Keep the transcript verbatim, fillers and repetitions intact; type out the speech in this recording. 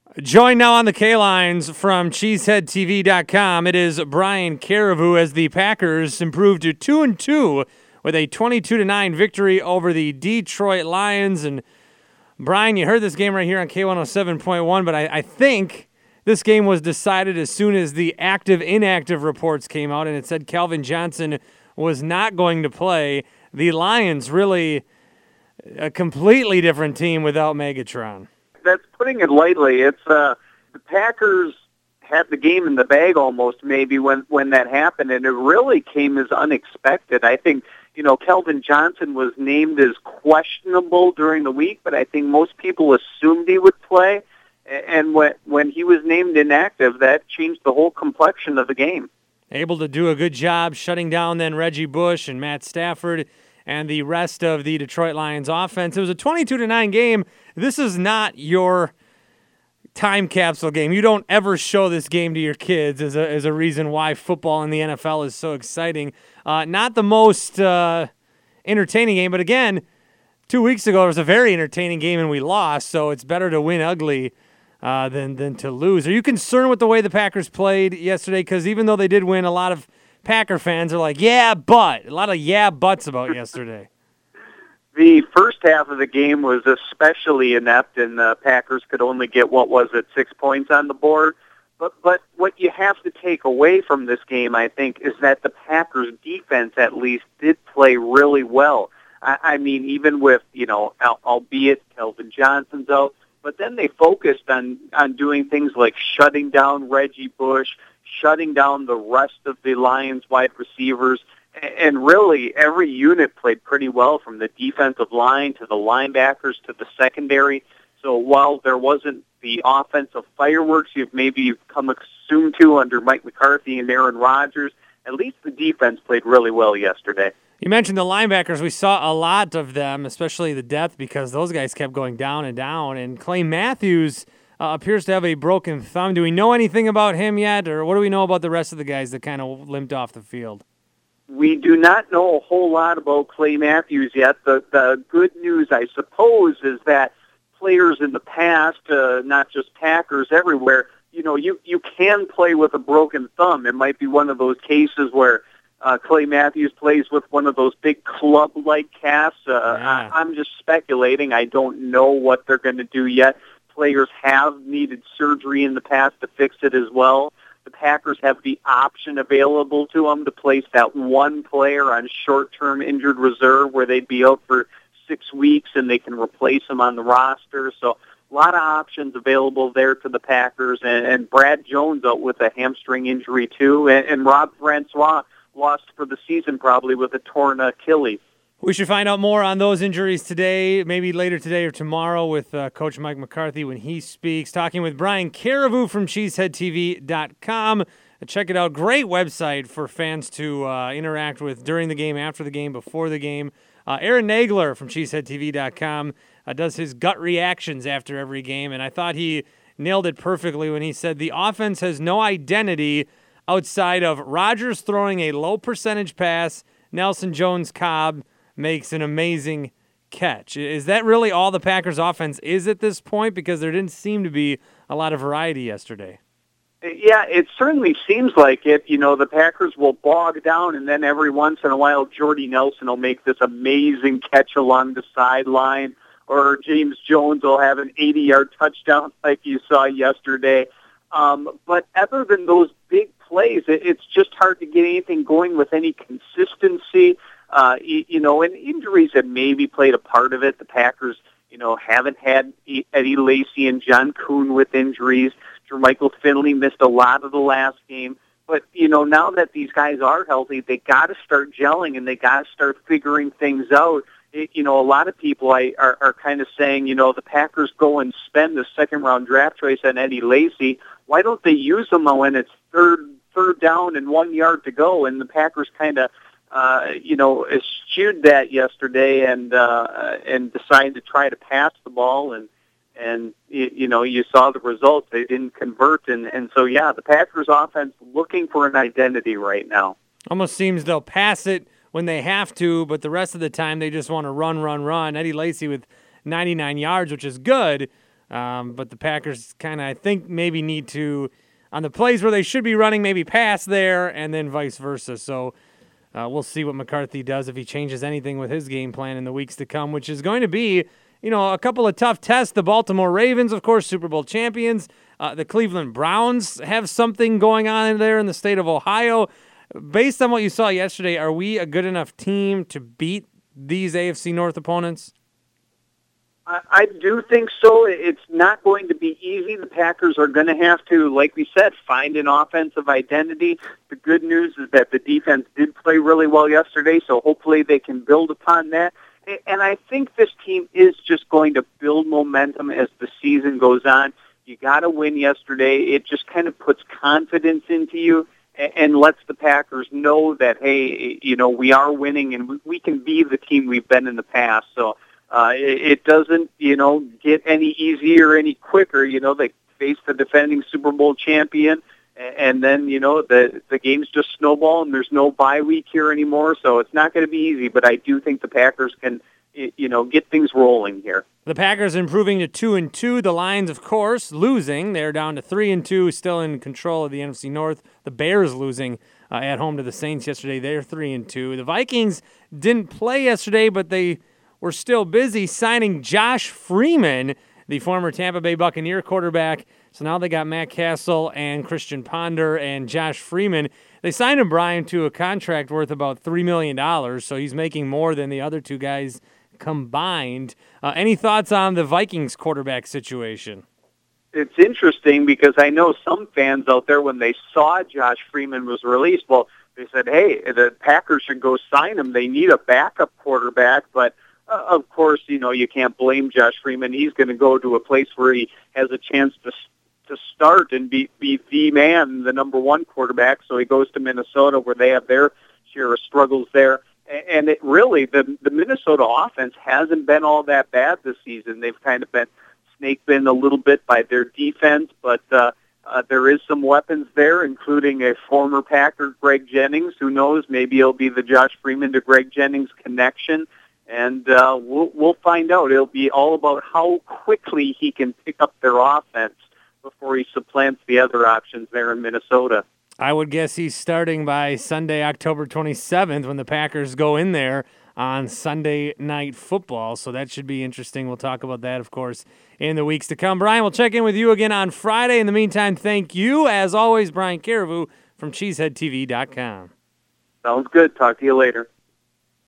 Joined now on the K-Lines from cheesehead T V dot com, it is Brian Carriveau as the Packers improved to two and two with a twenty-two to nine victory over the Detroit Lions. And Brian, you heard this game right here on K one oh seven point one, but I, I think this game was decided as soon as the active-inactive reports came out, and it said Calvin Johnson was not going to play. The Lions really a completely different team without Megatron. That's putting it lightly. It's uh, the Packers had the game in the bag almost maybe when, when that happened, and it really came as unexpected. I think, you know, Calvin Johnson was named as questionable during the week, but I think most people assumed he would play. And when, when he was named inactive, that changed the whole complexion of the game. Able to do a good job shutting down then Reggie Bush and Matt Stafford and the rest of the Detroit Lions offense. It was a twenty-two to nine game. This is not your time capsule game. You don't ever show this game to your kids as a, as a reason why football in the N F L is so exciting. Uh, not the most uh, entertaining game, but again, two weeks ago it was a very entertaining game and we lost, so it's better to win ugly uh, than, than to lose. Are you concerned with the way the Packers played yesterday? Because even though they did win, a lot of Packer fans are like, yeah, but. A lot of yeah, buts about yesterday. The first half of the game was especially inept, and the Packers could only get, what was it, six points on the board. But but what you have to take away from this game, I think, is that the Packers' defense at least did play really well. I, I mean, even with, you know, al- albeit Calvin Johnson's out, but then they focused on, on doing things like shutting down Reggie Bush, shutting down the rest of the Lions wide receivers, and really every unit played pretty well, from the defensive line to the linebackers to the secondary. So while there wasn't the offensive fireworks you've maybe come accustomed to under Mike McCarthy and Aaron Rodgers, at least the defense played really well yesterday. You mentioned the linebackers. We saw a lot of them, especially the depth, because those guys kept going down and down. And Clay Matthews Uh, appears to have a broken thumb. Do we know anything about him yet, or what do we know about the rest of the guys that kind of limped off the field? We do not know a whole lot about Clay Matthews yet. The, the good news, I suppose, is that players in the past, uh, not just Packers, everywhere, you know, you, you can play with a broken thumb. It might be one of those cases where uh, Clay Matthews plays with one of those big club-like casts. Uh, yeah. I, I'm just speculating. I don't know what they're going to do yet. Players have needed surgery in the past to fix it as well. The Packers have the option available to them to place that one player on short-term injured reserve where they'd be out for six weeks and they can replace him on the roster. So a lot of options available there to the Packers. And, and Brad Jones out with a hamstring injury too. And, and Rob Francois lost for the season probably with a torn Achilles. We should find out more on those injuries today, maybe later today or tomorrow with uh, Coach Mike McCarthy when he speaks. Talking with Brian Carriveau from cheesehead T V dot com. Check it out. Great website for fans to uh, interact with during the game, after the game, before the game. Uh, Aaron Nagler from cheesehead T V dot com uh, does his gut reactions after every game, and I thought he nailed it perfectly when he said the offense has no identity outside of Rodgers throwing a low percentage pass, Nelson Jones-Cobb makes an amazing catch. Is that really all the Packers offense is at this point? Because there didn't seem to be a lot of variety yesterday. Yeah, it certainly seems like it. You know, the Packers will bog down, and then every once in a while, Jordy Nelson will make this amazing catch along the sideline, or James Jones will have an eighty-yard touchdown like you saw yesterday. Um, but other than those big plays, it, it's just hard to get anything going with any consistency. Uh, you, you know, and injuries have maybe played a part of it. The Packers, you know, haven't had Eddie Lacy and John Kuhn with injuries. Jermichael Finley missed a lot of the last game. But, you know, now that these guys are healthy, they got to start gelling and they got to start figuring things out. It, you know, a lot of people I, are, are kind of saying, you know, the Packers go and spend the second-round draft choice on Eddie Lacy. Why don't they use him when it's third, third down and one yard to go? And the Packers kind of, Uh, you know, eschewed that yesterday and uh, and decided to try to pass the ball, and and you, you know you saw the results. They didn't convert, and and so yeah, the Packers offense looking for an identity right now. Almost seems they'll pass it when they have to, but the rest of the time they just want to run, run, run. Eddie Lacy with ninety-nine yards, which is good, Um, but the Packers kind of, I think, maybe need to, on the plays where they should be running, maybe pass there and then vice versa. So uh, we'll see what McCarthy does, if he changes anything with his game plan in the weeks to come, which is going to be, you know, a couple of tough tests. The Baltimore Ravens, of course, Super Bowl champions. Uh, the Cleveland Browns have something going on in there in the state of Ohio. Based on what you saw yesterday, are we a good enough team to beat these A F C North opponents? I, I do think so. It's not going to be easy. The Packers are going to have to, like we said, find an offensive identity. The good news is that the defense did play really well yesterday, so hopefully they can build upon that. And I think this team is just going to build momentum as the season goes on. You got to win yesterday. It just kind of puts confidence into you and lets the Packers know that, hey, you know, we are winning and we can be the team we've been in the past. So uh, it doesn't, you know, get any easier, any quicker. You know, they face the defending Super Bowl champion, and then, you know, the the games just snowball, and there's no bye week here anymore. So it's not going to be easy, but I do think the Packers can, you know, get things rolling here. The Packers improving to two and two. The Lions, of course, losing. They're down to three and two, still in control of the N F C North. The Bears losing uh, at home to the Saints yesterday. They're three and two. The Vikings didn't play yesterday, but they were still busy signing Josh Freeman, the former Tampa Bay Buccaneer quarterback. So now they got Matt Castle and Christian Ponder and Josh Freeman. They signed him, Brian, to a contract worth about three million dollars, so he's making more than the other two guys combined. Uh, any thoughts on the Vikings quarterback situation? It's interesting because I know some fans out there, when they saw Josh Freeman was released, well, they said, hey, the Packers should go sign him. They need a backup quarterback. But, uh, of course, you know, you can't blame Josh Freeman. He's going to go to a place where he has a chance to to start and be, be the man, the number one quarterback. So he goes to Minnesota, where they have their share of struggles there. And it really, the, the Minnesota offense hasn't been all that bad this season. They've kind of been snake bitten a little bit by their defense, but uh, uh, there is some weapons there, including a former Packer, Greg Jennings. Who knows? Maybe it'll be the Josh Freeman to Greg Jennings connection, and uh, we'll, we'll find out. It'll be all about how quickly he can pick up their offense before he supplants the other options there in Minnesota. I would guess he's starting by Sunday, October twenty-seventh, when the Packers go in there on Sunday Night Football. So that should be interesting. We'll talk about that, of course, in the weeks to come. Brian, we'll check in with you again on Friday. In the meantime, thank you, as always, Brian Carriveau from cheesehead T V dot com. Sounds good. Talk to you later.